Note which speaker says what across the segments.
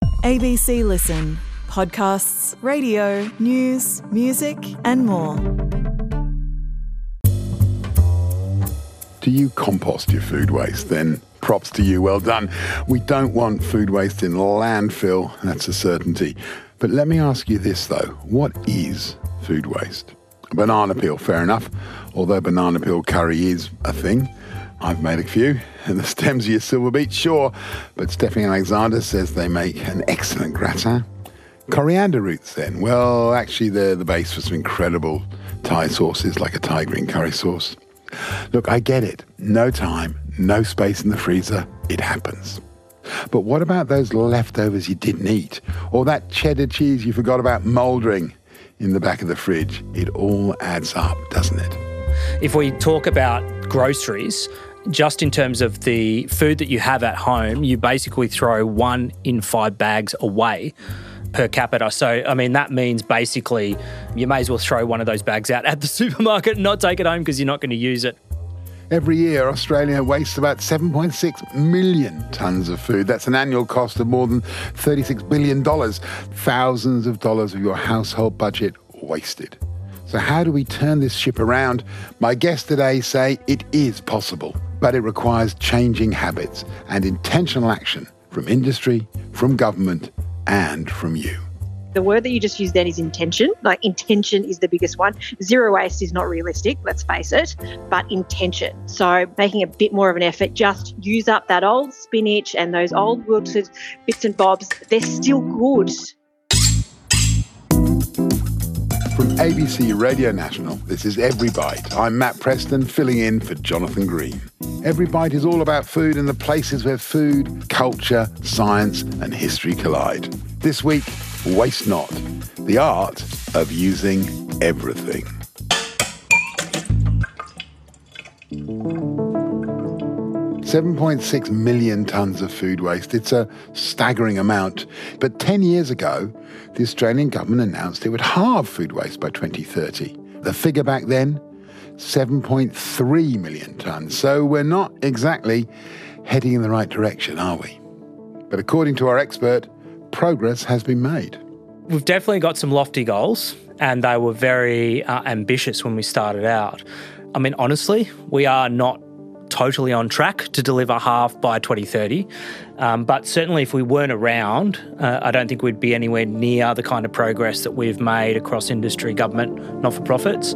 Speaker 1: ABC Listen. Podcasts, radio, news, music and more.
Speaker 2: Do you compost your food waste? Then props to you, well done. We don't want food waste in landfill, that's a certainty. But let me ask you this though, what is food waste? Banana peel, fair enough, although banana peel curry is a thing. I've made a few, and the stems of your silver beet, sure, but Stephanie Alexander says they make an excellent gratin. Coriander roots then, well, actually they're the base for some incredible Thai sauces like a Thai green curry sauce. Look, I get it. No time, no space in the freezer. It happens. But what about those leftovers you didn't eat? Or that cheddar cheese you forgot about mouldering in the back of the fridge? It all adds up, doesn't it?
Speaker 3: If we talk about groceries, just in terms of the food that you have at home, you basically throw 1 in 5 bags away per capita. So, I mean, that means basically you may as well throw one of those bags out at the supermarket and not take it home because you're not going to use it.
Speaker 2: Every year, Australia wastes about 7.6 million tonnes of food. That's an annual cost of more than $36 billion. Thousands of dollars of your household budget wasted. So how do we turn this ship around? My guests today say it is possible, but it requires changing habits and intentional action from industry, from government, and from you.
Speaker 4: The word that you just used then is intention. Like, intention is the biggest one. Zero waste is not realistic, let's face it, but intention. So making a bit more of an effort, just use up that old spinach and those old wilted bits and bobs. They're still good.
Speaker 2: From ABC Radio National, this is Every Bite. I'm Matt Preston, filling in for Jonathan Green. Every Bite is all about food and the places where food, culture, science and history collide. This week, Waste Not, the art of using everything. $7.6 million tonnes of food waste. It's a staggering amount. But 10 years ago, the Australian government announced it would halve food waste by 2030. The figure back then, 7.3 million tonnes. So we're not exactly heading in the right direction, are we? But according to our expert, progress has been made.
Speaker 3: We've definitely got some lofty goals, and they were very ambitious when we started out. I mean, honestly, we are not totally on track to deliver half by 2030. But certainly if we weren't around, I don't think we'd be anywhere near the kind of progress that we've made across industry, government, not-for-profits.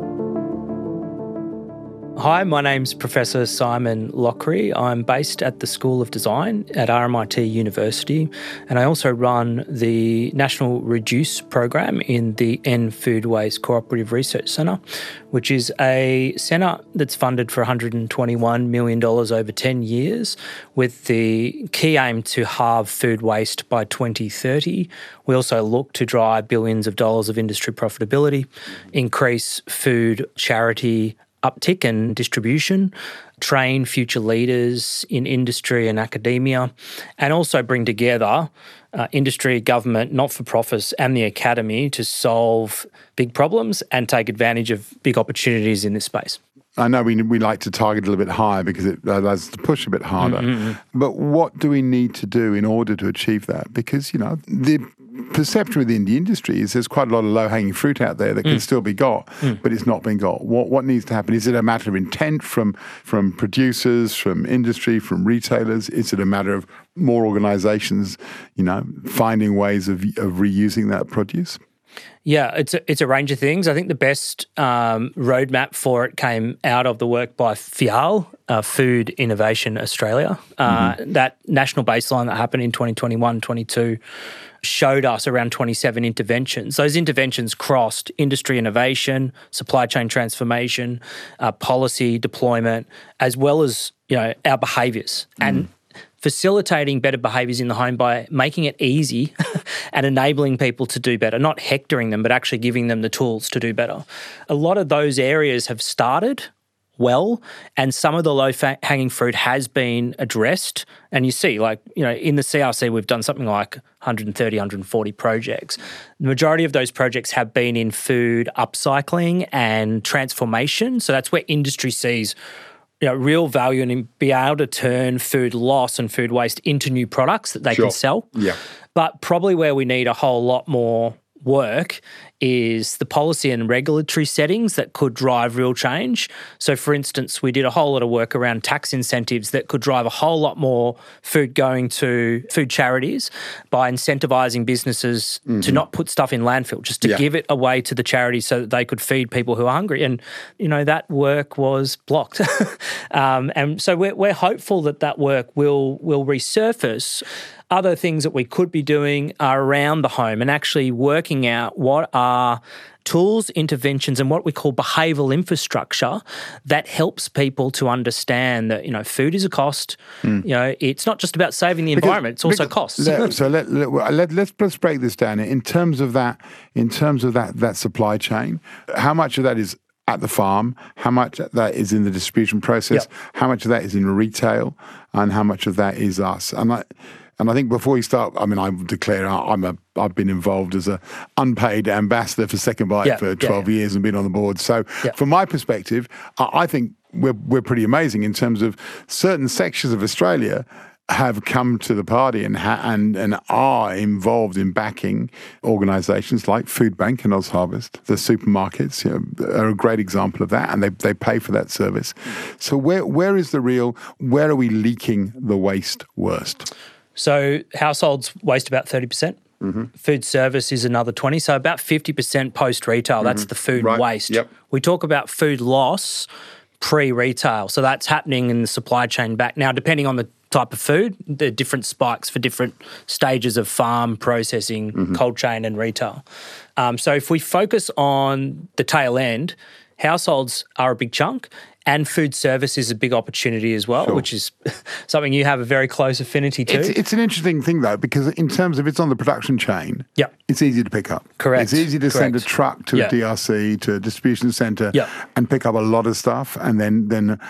Speaker 3: Hi, my name's Professor Simon Lockery. I'm based at the School of Design at RMIT University, and I also run the National Reduce program in the End Food Waste Cooperative Research Centre, which is a centre that's funded for $121 million over 10 years with the key aim to halve food waste by 2030. We also look to drive billions of dollars of industry profitability, increase food charity uptick and distribution, train future leaders in industry and academia, and also bring together industry, government, not-for-profits and the academy to solve big problems and take advantage of big opportunities in this space.
Speaker 2: I know we like to target a little bit higher because it allows us to push a bit harder. Mm-hmm. But what do we need to do in order to achieve that? Because, you know, the perception within the industry is there's quite a lot of low-hanging fruit out there that can still be got, but it's not being got. What needs to happen? Is it a matter of intent from producers, from industry, from retailers? Is it a matter of more organisations, you know, finding ways of reusing that produce?
Speaker 3: Yeah, it's a range of things. I think the best roadmap for it came out of the work by FIAL, Food Innovation Australia. That national baseline that happened in 2021-22 showed us around 27 interventions. Those interventions crossed industry innovation, supply chain transformation, policy deployment, as well as, you know, our behaviours. And facilitating better behaviours in the home by making it easy and enabling people to do better, not hectoring them, but actually giving them the tools to do better. A lot of those areas have started well, and some of the low-hanging fruit has been addressed. And you see, like, you know, in the CRC, we've done something like 130, 140 projects. The majority of those projects have been in food upcycling and transformation. So that's where industry sees, you know, real value and be able to turn food loss and food waste into new products that they can sell.
Speaker 2: Yeah.
Speaker 3: But probably where we need a whole lot more work is the policy and regulatory settings that could drive real change. So, for instance, we did a whole lot of work around tax incentives that could drive a whole lot more food going to food charities by incentivising businesses to not put stuff in landfill, just to give it away to the charities so that they could feed people who are hungry. And, that work was blocked. And so we're hopeful that work will resurface. Other things that we could be doing are around the home and actually working out what are tools, interventions, and what we call behavioural infrastructure that helps people to understand that, food is a cost. It's not just about saving the environment, it's also costs.
Speaker 2: So let's break this down. In terms of that supply chain, how much of that is at the farm, how much of that is in the distribution process, how much of that is in retail, and how much of that is us? And I think before you start, I declare I've been involved as an unpaid ambassador for Second Bite for 12 years and been on the board. So from my perspective, I think we're pretty amazing in terms of certain sections of Australia have come to the party and are involved in backing organisations like Foodbank and OzHarvest. The supermarkets are a great example of that, and they pay for that service. So where are we leaking the waste worst?
Speaker 3: So households waste about 30%. Food service is another 20%, so about 50% post-retail. That's the food waste. Yep. We talk about food loss pre-retail, so that's happening in the supply chain back. Now, depending on the type of food, there are different spikes for different stages of farm, processing, cold chain and retail. So if we focus on the tail end, households are a big chunk. And food service is a big opportunity as well, which is something you have a very close affinity to.
Speaker 2: It's an interesting thing, though, because in terms of it's on the production chain, it's easy to pick up.
Speaker 3: Correct.
Speaker 2: It's easy to send a truck to a DRC, to a distribution centre, and pick up a lot of stuff, and then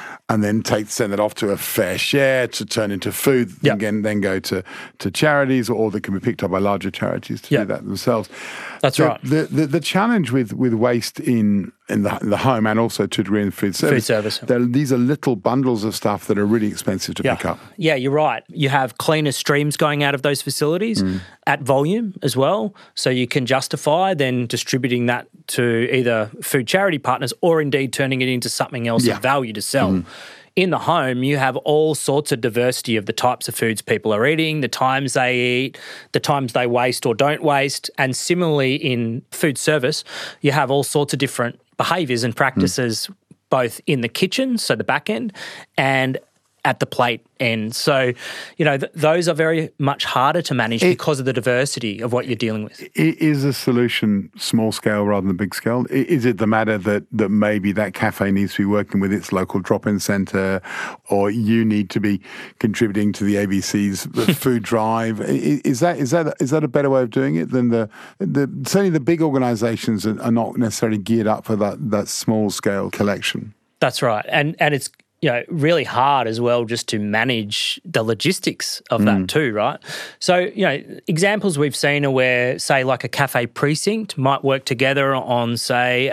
Speaker 2: send it off to a fair share to turn into food, and then go to charities, or they can be picked up by larger charities to do that themselves.
Speaker 3: That's right.
Speaker 2: The challenge with waste in the home and also to a degree in food service. These are little bundles of stuff that are really expensive to pick up.
Speaker 3: Yeah, you're right. You have cleaner streams going out of those facilities at volume as well. So you can justify then distributing that to either food charity partners or indeed turning it into something else of value to sell. In the home, you have all sorts of diversity of the types of foods people are eating, the times they eat, the times they waste or don't waste. And similarly in food service, you have all sorts of different behaviours and practices both in the kitchen, so the back end, and at the plate end. So, those are very much harder to manage because of the diversity of what you're dealing with.
Speaker 2: Is a solution small scale rather than big scale? Is it the matter that maybe that cafe needs to be working with its local drop-in centre, or you need to be contributing to the ABC's food drive? Is that a better way of doing it than certainly the big organisations are not necessarily geared up for that small scale collection?
Speaker 3: That's right, and it's really hard as well just to manage the logistics of that too, right? So, examples we've seen are where, say, like a cafe precinct might work together on, say,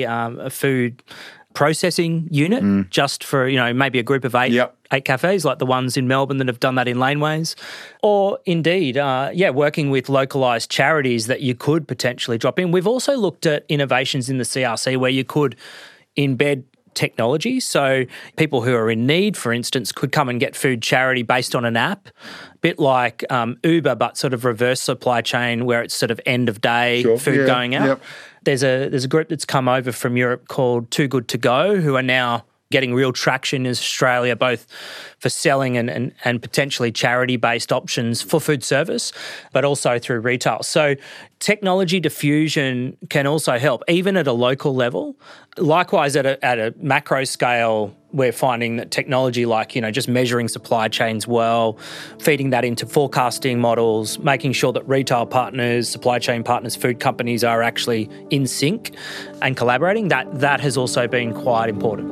Speaker 3: a food processing unit just for, maybe a group of eight cafes like the ones in Melbourne that have done that in laneways. Or indeed, working with localised charities that you could potentially drop in. We've also looked at innovations in the CRC where you could embed technology. So people who are in need, for instance, could come and get food charity based on an app, a bit like Uber, but sort of reverse supply chain where it's sort of end of day food going out. Yep. There's a group that's come over from Europe called Too Good To Go, who are now getting real traction in Australia, both for selling and potentially charity-based options for food service, but also through retail. So technology diffusion can also help, even at a local level. Likewise, at a macro scale, we're finding that technology like, just measuring supply chains well, feeding that into forecasting models, making sure that retail partners, supply chain partners, food companies are actually in sync and collaborating, that has also been quite important.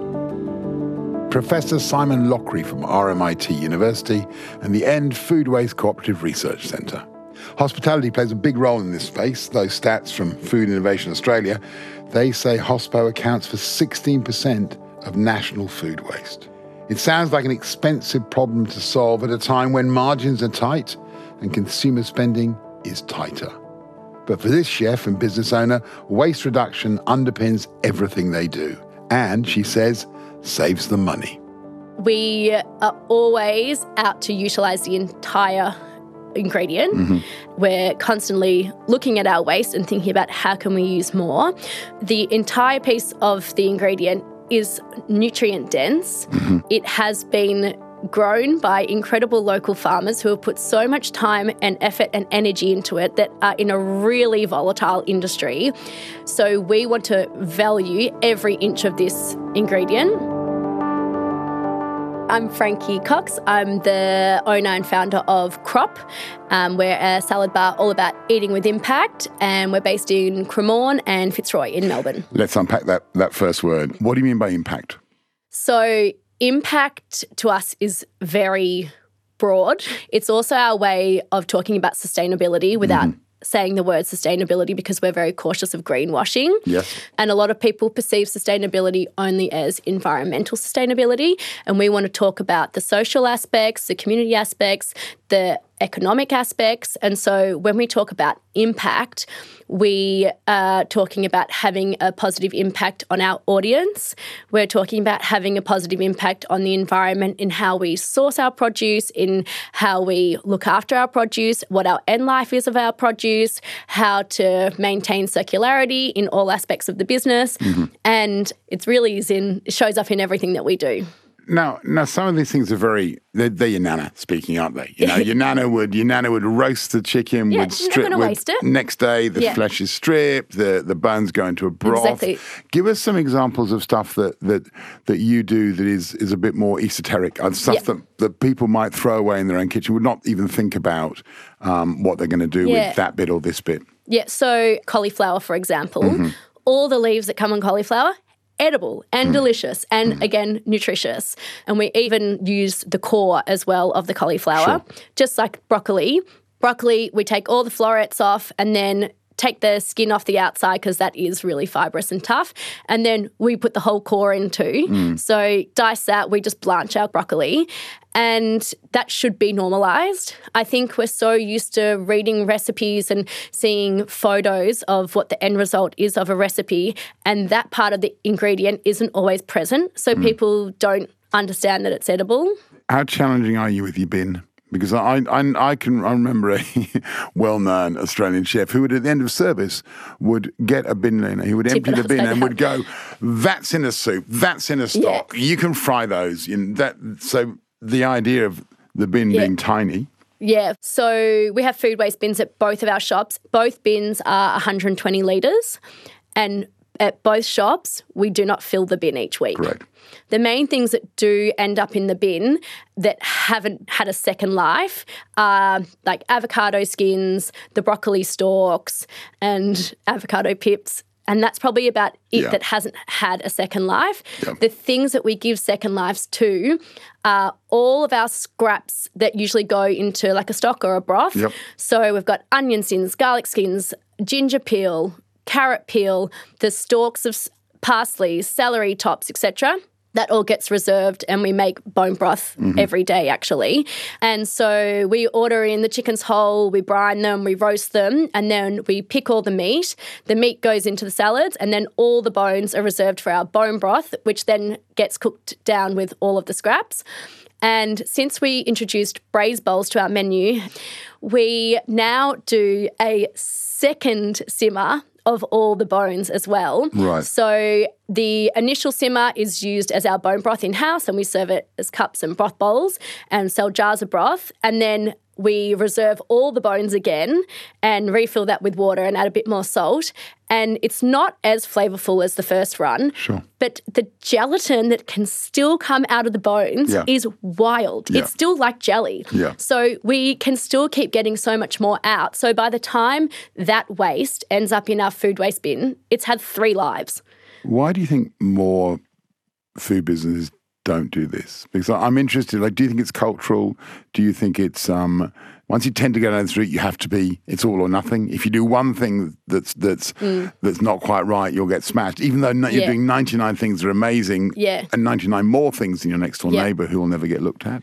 Speaker 2: Professor Simon Lockery from RMIT University and the End Food Waste Cooperative Research Centre. Hospitality plays a big role in this space. Those stats from Food Innovation Australia, they say hospo accounts for 16% of national food waste. It sounds like an expensive problem to solve at a time when margins are tight and consumer spending is tighter. But for this chef and business owner, waste reduction underpins everything they do. And, she says, saves them money.
Speaker 5: We are always out to utilise the entire ingredient. Mm-hmm. We're constantly looking at our waste and thinking about how can we use more. The entire piece of the ingredient is nutrient dense. Mm-hmm. It has been grown by incredible local farmers who have put so much time and effort and energy into it that are in a really volatile industry. So we want to value every inch of this ingredient. I'm Frankie Cox. I'm the owner and founder of Crop. We're a salad bar all about eating with impact, and we're based in Cremorne and Fitzroy in Melbourne.
Speaker 2: Let's unpack that first word. What do you mean by impact?
Speaker 5: So impact to us is very broad. It's also our way of talking about sustainability without saying the word sustainability, because we're very cautious of greenwashing.
Speaker 2: Yes.
Speaker 5: And a lot of people perceive sustainability only as environmental sustainability. And we want to talk about the social aspects, the community aspects, the economic aspects. And so when we talk about impact, we are talking about having a positive impact on our audience. We're talking about having a positive impact on the environment in how we source our produce, in how we look after our produce, what our end life is of our produce, how to maintain circularity in all aspects of the business. Mm-hmm. And it shows up in everything that we do.
Speaker 2: Now, some of these things are they're your nana speaking, aren't they? You know, your nana would roast the chicken, would strip,
Speaker 5: you're not gonna waste it.
Speaker 2: Next day the flesh is stripped, the bones go into a broth.
Speaker 5: Exactly.
Speaker 2: Give us some examples of stuff that you do that is a bit more esoteric, stuff that people might throw away in their own kitchen, would not even think about what they're going to do with that bit or this bit.
Speaker 5: Yeah, so cauliflower, for example, all the leaves that come on cauliflower, edible and delicious and, again, nutritious. And we even use the core as well of the cauliflower, just like broccoli. Broccoli, we take all the florets off and then take the skin off the outside because that is really fibrous and tough. And then we put the whole core in too. So dice that, we just blanch our broccoli. And that should be normalised. I think we're so used to reading recipes and seeing photos of what the end result is of a recipe, and that part of the ingredient isn't always present, so people don't understand that it's edible.
Speaker 2: How challenging are you with your bin? Because I remember a well-known Australian chef who would, at the end of service, would get a bin liner. He would empty the bin and would go, "That's in a soup. That's in a stock. Yeah. You can fry those." So the idea of the bin being tiny.
Speaker 5: Yeah. So we have food waste bins at both of our shops. Both bins are 120 litres, and at both shops, we do not fill the bin each week.
Speaker 2: Correct.
Speaker 5: The main things that do end up in the bin that haven't had a second life are like avocado skins, the broccoli stalks, and avocado pips. And that's probably about it that hasn't had a second life. Yep. The things that we give second lives to are all of our scraps that usually go into like a stock or a broth. Yep. So we've got onion skins, garlic skins, ginger peel, carrot peel, the stalks of parsley, celery tops, etc. That all gets reserved and we make bone broth every day, actually. And so we order in the chickens whole, we brine them, we roast them, and then we pick all the meat. The meat goes into the salads, and then all the bones are reserved for our bone broth, which then gets cooked down with all of the scraps. And since we introduced braised bowls to our menu, we now do a second simmer of all the bones as well.
Speaker 2: Right.
Speaker 5: So the initial simmer is used as our bone broth in-house, and we serve it as cups and broth bowls and sell jars of broth. And then we reserve all the bones again and refill that with water and add a bit more salt. And it's not as flavourful as the first run.
Speaker 2: Sure.
Speaker 5: But the gelatin that can still come out of the bones is wild. Yeah. It's still like jelly.
Speaker 2: Yeah.
Speaker 5: So we can still keep getting so much more out. So by the time that waste ends up in our food waste bin, it's had 3 lives.
Speaker 2: Why do you think more food businesses don't do this? Because I'm interested, do you think it's cultural? Do you think it's, once you tend to go down the street, you have to be, it's all or nothing. If you do one thing that's not quite right, you'll get smashed. Even though you're doing 99 things that are amazing and 99 more things than your next door neighbour who will never get looked at.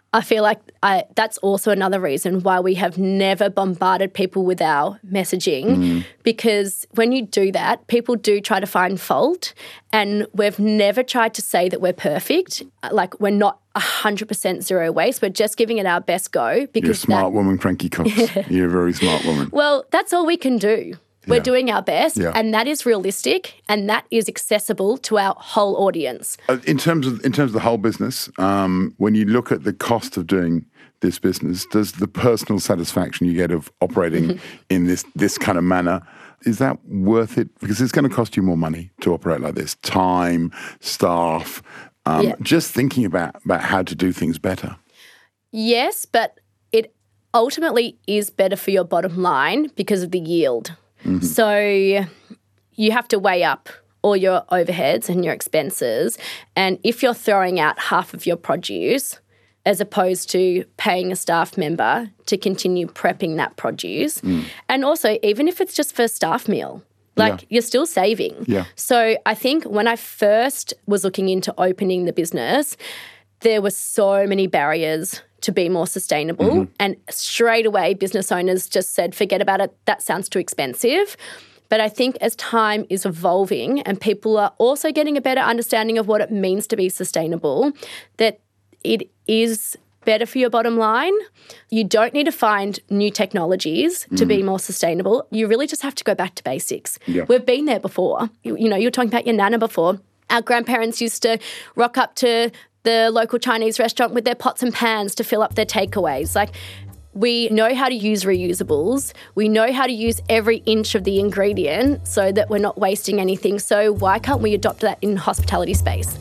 Speaker 5: I feel like that's also another reason why we have never bombarded people with our messaging, because when you do that, people do try to find fault, and we've never tried to say that we're perfect. Like, we're not 100% zero waste. We're just giving it our best go. Because
Speaker 2: you're a smart woman, Frankie Cox. You're a very smart woman.
Speaker 5: Well, that's all we can do. We're doing our best, and that is realistic, and that is accessible to our whole audience.
Speaker 2: In terms of the whole business, when you look at the cost of doing this business, does the personal satisfaction you get of operating in this kind of manner, is that worth it? Because it's going to cost you more money to operate like this. Time, staff, just thinking about how to do things better.
Speaker 5: Yes, but it ultimately is better for your bottom line because of the yield. So you have to weigh up all your overheads and your expenses. And if you're throwing out half of your produce as opposed to paying a staff member to continue prepping that produce, and also even if it's just for a staff meal, you're still saving.
Speaker 2: Yeah.
Speaker 5: So I think when I first was looking into opening the business, there were so many barriers to be more sustainable. And straight away, business owners just said, forget about it, that sounds too expensive. But I think as time is evolving and people are also getting a better understanding of what it means to be sustainable, that it is better for your bottom line. You don't need to find new technologies to be more sustainable. You really just have to go back to basics. Yeah. We've been there before. You know, you were talking about your nana before. Our grandparents used to rock up to the local Chinese restaurant with their pots and pans to fill up their takeaways. Like, we know how to use reusables. We know how to use every inch of the ingredient so that we're not wasting anything. So why can't we adopt that in hospitality space?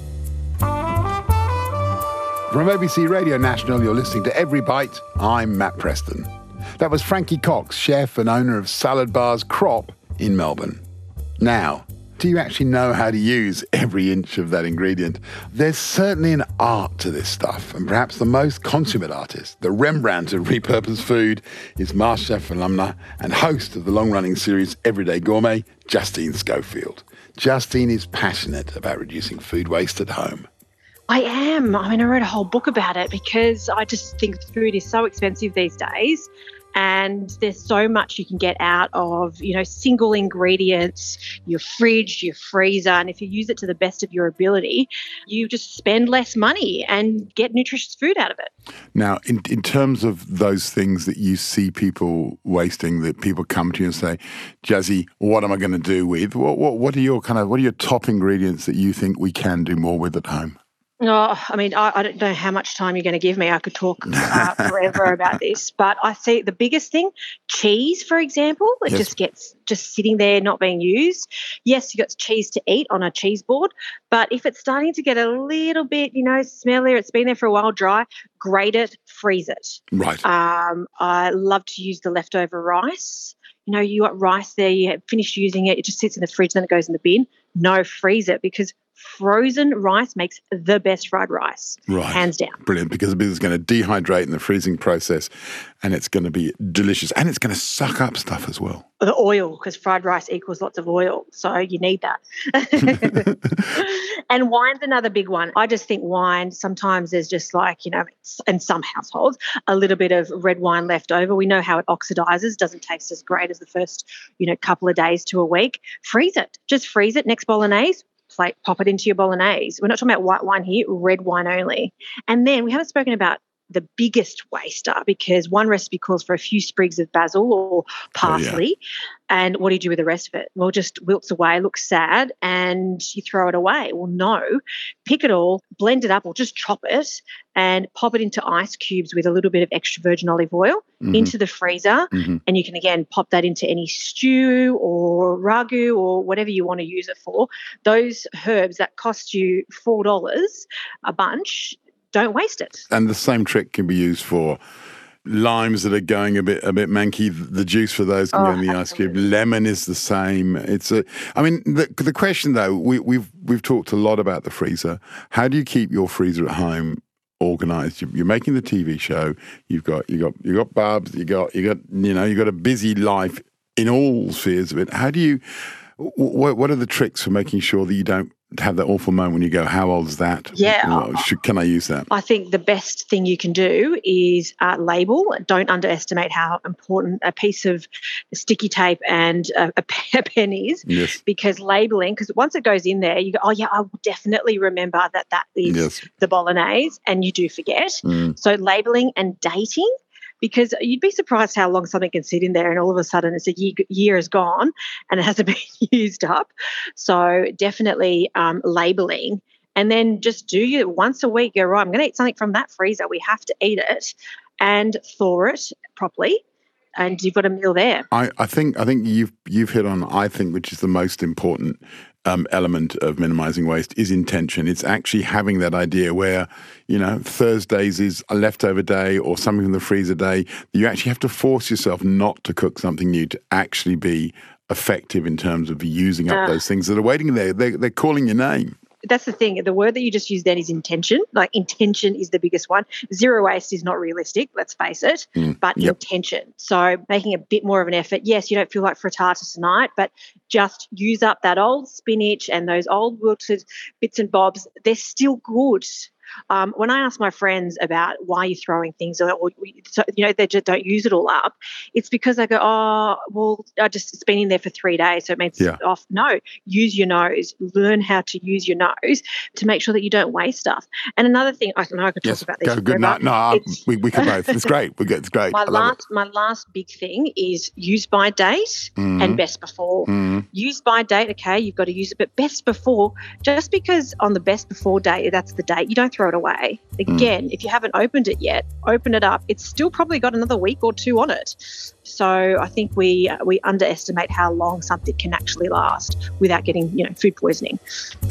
Speaker 2: From ABC Radio National, you're listening to Every Bite. I'm Matt Preston. That was Frankie Cox, chef and owner of Salad Bars Crop in Melbourne. Now, do you actually know how to use every inch of that ingredient? There's certainly an art to this stuff, and perhaps the most consummate artist, the Rembrandt of repurposed food, is MasterChef alumna and host of the long-running series Everyday Gourmet, Justine Schofield. Justine is passionate about reducing food waste at home.
Speaker 4: I am. I mean, I wrote a whole book about it because I just think food is so expensive these days. And there's so much you can get out of, you know, single ingredients, your fridge, your freezer. And if you use it to the best of your ability, you just spend less money and get nutritious food out of it.
Speaker 2: Now, in terms of those things that you see people wasting, that people come to you and say, Jazzy, what am I going to do with? What are your top ingredients that you think we can do more with at home?
Speaker 4: Oh, I mean, I don't know how much time you're going to give me. I could talk forever about this, but I see the biggest thing, cheese, for example, it just gets sitting there not being used. Yes, you got cheese to eat on a cheese board, but if it's starting to get a little bit, you know, smelly, or it's been there for a while, dry, grate it, freeze it.
Speaker 2: Right.
Speaker 4: I love to use the leftover rice. You know, you got rice there, you have finished using it, it just sits in the fridge, then it goes in the bin. No, freeze it, because frozen rice makes the best fried rice, hands down.
Speaker 2: Brilliant, because it's going to dehydrate in the freezing process and it's going to be delicious and it's going to suck up stuff as well.
Speaker 4: The oil, because fried rice equals lots of oil, so you need that. And wine's another big one. I just think wine, sometimes there's just like, you know, in some households, a little bit of red wine left over. We know how it oxidizes, doesn't taste as great as the first, you know, couple of days to a week. Freeze it. Just freeze it. Next bolognese, plate, pop it into your bolognese. We're not talking about white wine here, red wine only. And then we haven't spoken about the biggest waster, because one recipe calls for a few sprigs of basil or parsley. And what do you do with the rest of it? Well, just wilts away, looks sad, and you throw it away. Well, no, pick it all, blend it up, or just chop it and pop it into ice cubes with a little bit of extra virgin olive oil into the freezer. And you can, again, pop that into any stew or ragu or whatever you want to use it for. Those herbs that cost you $4 a bunch, don't waste it.
Speaker 2: And the same trick can be used for limes that are going a bit manky. The juice for those can go in the ice cube. Lemon is the same. The question though, we've talked a lot about the freezer. How do you keep your freezer at home organized? You're making the TV show. You've got Barbs. You got a busy life in all spheres of it. How do you What are the tricks for making sure that you don't have that awful moment when you go, how old is that?
Speaker 4: Yeah.
Speaker 2: Can I use that?
Speaker 4: I think the best thing you can do is label. Don't underestimate how important a piece of sticky tape and a pen is.
Speaker 2: Yes.
Speaker 4: Because labeling, because once it goes in there, you go, oh, yeah, I will definitely remember that is the bolognese, and you do forget. So labeling and dating. Because you'd be surprised how long something can sit in there and all of a sudden it's a year is gone and it hasn't been used up. So definitely labelling, and then just do you once a week, go, right, I'm going to eat something from that freezer. We have to eat it and thaw it properly, and you've got a meal there.
Speaker 2: I think you've hit on, I think, which is the most important element of minimizing waste is intention. It's actually having that idea where, Thursdays is a leftover day or something from the freezer day. You actually have to force yourself not to cook something new to actually be effective in terms of using up those things that are waiting there. They're calling your name.
Speaker 4: That's the thing. The word that you just used then is intention. Like intention is the biggest one. Zero waste is not realistic, let's face it, but intention. So making a bit more of an effort. Yes, you don't feel like frittata tonight, but just use up that old spinach and those old wilted bits and bobs. They're still good. When I ask my friends about why you're throwing things, they just don't use it all up, it's because they go, oh, well, it's been in there for 3 days, so it means it's off. No, use your nose. Learn how to use your nose to make sure that you don't waste stuff. And another thing, I could talk about this.
Speaker 2: Good. No, we can both. It's great. It's great. My
Speaker 4: last big thing is use by date and best before. Use by date, okay, you've got to use it, but best before, just because on the best before date, that's the date, you don't throw it away. Again, if you haven't opened it yet, open it up. It's still probably got another week or two on it. So I think we underestimate how long something can actually last without getting, food poisoning.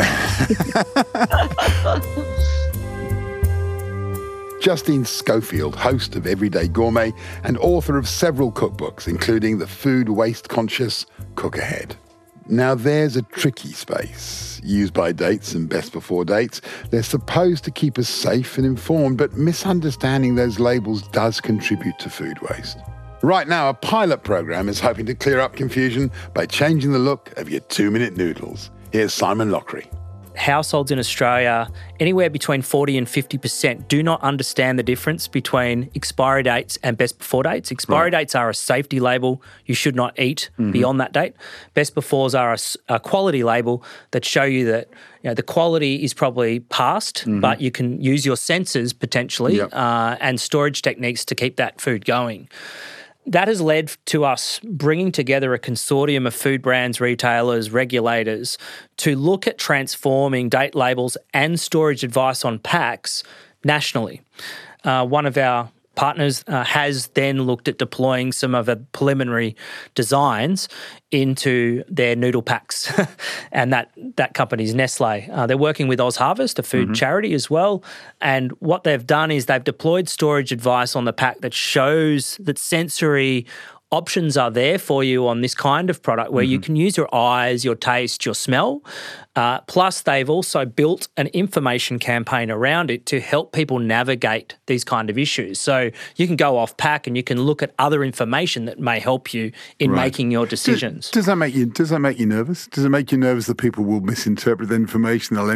Speaker 2: Justine Schofield, host of Everyday Gourmet and author of several cookbooks, including The Food Waste Conscious Cook Ahead. Now, there's a tricky space. Use by dates and best before dates. They're supposed to keep us safe and informed, but misunderstanding those labels does contribute to food waste. Right now, a pilot program is hoping to clear up confusion by changing the look of your 2-minute noodles. Here's Simon Lockery.
Speaker 3: Households in Australia, anywhere between 40 and 50%, do not understand the difference between expiry dates and best before dates. Expiry dates are a safety label. You should not eat beyond that date. Best befores are a quality label that show you that the quality is probably past, but you can use your senses potentially and storage techniques to keep that food going. That has led to us bringing together a consortium of food brands, retailers, regulators to look at transforming date labels and storage advice on packs nationally. One of our partners has then looked at deploying some of the preliminary designs into their noodle packs, and that company is Nestle. They're working with OzHarvest, a food charity as well, and what they've done is they've deployed storage advice on the pack that shows that sensory options are there for you on this kind of product where you can use your eyes, your taste, your smell. Plus, they've also built an information campaign around it to help people navigate these kind of issues. So you can go off pack and you can look at other information that may help you in making your decisions.
Speaker 2: Does that make you nervous? Does it make you nervous that people will misinterpret the information? They'll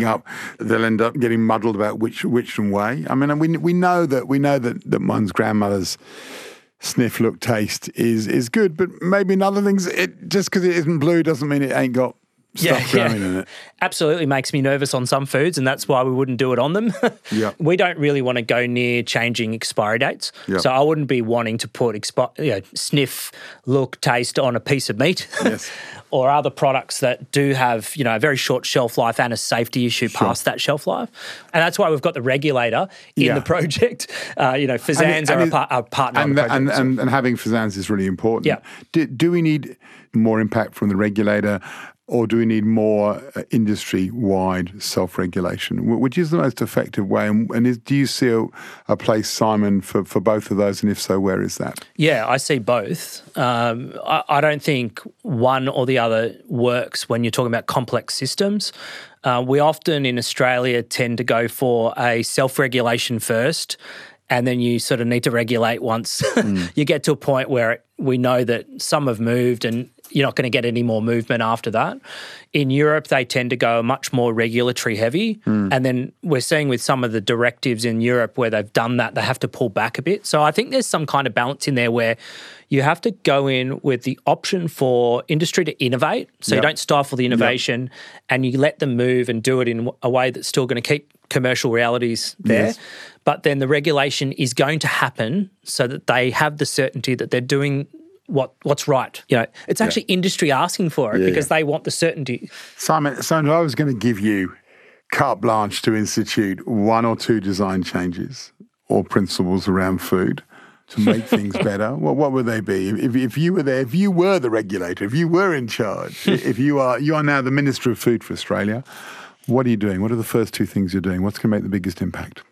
Speaker 2: end up getting muddled about which way. I mean, we know that one's grandmother's sniff, look, taste is good, but maybe in other things, just because it isn't blue doesn't mean it ain't got stuff growing in it.
Speaker 3: Absolutely makes me nervous on some foods, and that's why we wouldn't do it on them. We don't really want to go near changing expiry dates. So I wouldn't be wanting to put sniff, look, taste on a piece of meat. Or other products that do have, a very short shelf life and a safety issue past that shelf life. And that's why we've got the regulator in the project. FSANZ are a partner on the project.
Speaker 2: And having FSANZ is really important. Do we need more impact from the regulator, or do we need more industry-wide self-regulation? Which is the most effective way? And do you see a place, Simon, for both of those? And if so, where is that?
Speaker 3: Yeah, I see both. I don't think one or the other works when you're talking about complex systems. We often in Australia tend to go for a self-regulation first, and then you sort of need to regulate once you get to a point where we know that some have moved and you're not going to get any more movement after that. In Europe, they tend to go much more regulatory heavy. And then we're seeing with some of the directives in Europe where they've done that, they have to pull back a bit. So I think there's some kind of balance in there where you have to go in with the option for industry to innovate. So you don't stifle the innovation and you let them move and do it in a way that's still going to keep commercial realities there. Yes. But then the regulation is going to happen so that they have the certainty that they're doing what's right. You know, it's actually industry asking for it because they want the certainty.
Speaker 2: Simon, I was going to give you carte blanche to institute 1 or 2 design changes or principles around food to make things better. Well, what would they be? If you were there, if you were the regulator, if you were in charge, if you are now the Minister of Food for Australia, what are you doing? What are the first 2 things you're doing? What's going to make the biggest impact?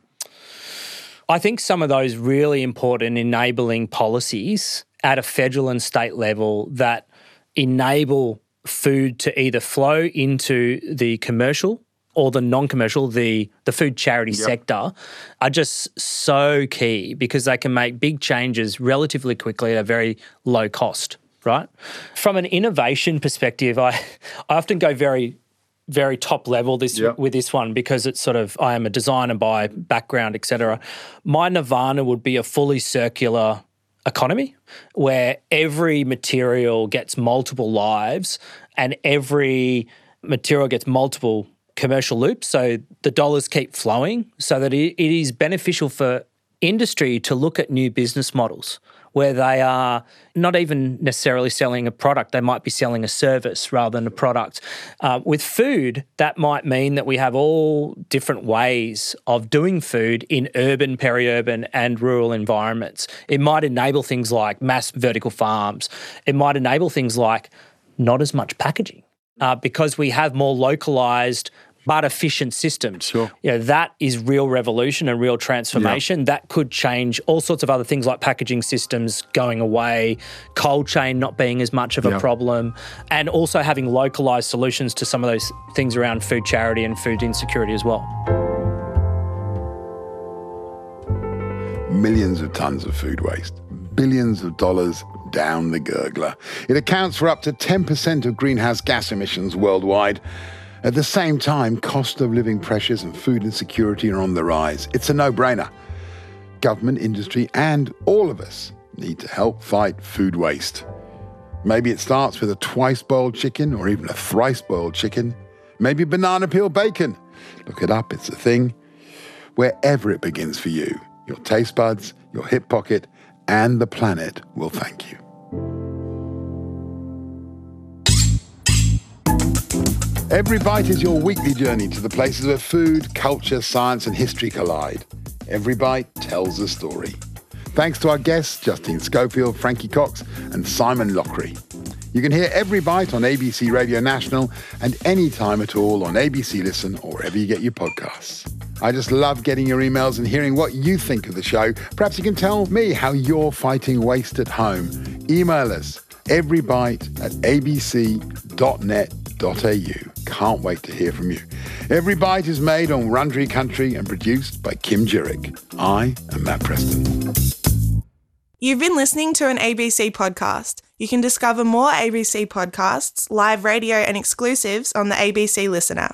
Speaker 3: I think some of those really important enabling policies at a federal and state level that enable food to either flow into the commercial or the non-commercial, the food charity sector, are just so key because they can make big changes relatively quickly at a very low cost, right? From an innovation perspective, I often go very top level with this one because it's sort of, I am a designer by background, etc. My nirvana would be a fully circular economy where every material gets multiple lives and every material gets multiple commercial loops, so the dollars keep flowing so that it is beneficial for industry to look at new business models where they are not even necessarily selling a product, they might be selling a service rather than a product. With food, that might mean that we have all different ways of doing food in urban, peri-urban and rural environments. It might enable things like mass vertical farms. It might enable things like not as much packaging because we have more localised but efficient systems.
Speaker 2: Sure.
Speaker 3: You know, that is real revolution and real transformation. That could change all sorts of other things like packaging systems going away, cold chain not being as much of a problem, and also having localised solutions to some of those things around food charity and food insecurity as well.
Speaker 2: Millions of tonnes of food waste, billions of dollars down the gurgler. It accounts for up to 10% of greenhouse gas emissions worldwide. At the same time, cost of living pressures and food insecurity are on the rise. It's a no-brainer. Government, industry, and all of us need to help fight food waste. Maybe it starts with a twice-boiled chicken or even a thrice-boiled chicken. Maybe banana peel bacon. Look it up, it's a thing. Wherever it begins for you, your taste buds, your hip pocket, and the planet will thank you. Every Bite is your weekly journey to the places where food, culture, science and history collide. Every Bite tells a story. Thanks to our guests, Justine Schofield, Frankie Cox and Simon Lockery. You can hear Every Bite on ABC Radio National and any time at all on ABC Listen or wherever you get your podcasts. I just love getting your emails and hearing what you think of the show. Perhaps you can tell me how you're fighting waste at home. Email us, everybite@abc.net.au. Can't wait to hear from you. Every Bite is made on Wurundjeri Country and produced by Kim Jurek. I am Matt Preston.
Speaker 6: You've been listening to an ABC podcast. You can discover more ABC podcasts, live radio and exclusives on the ABC Listen app.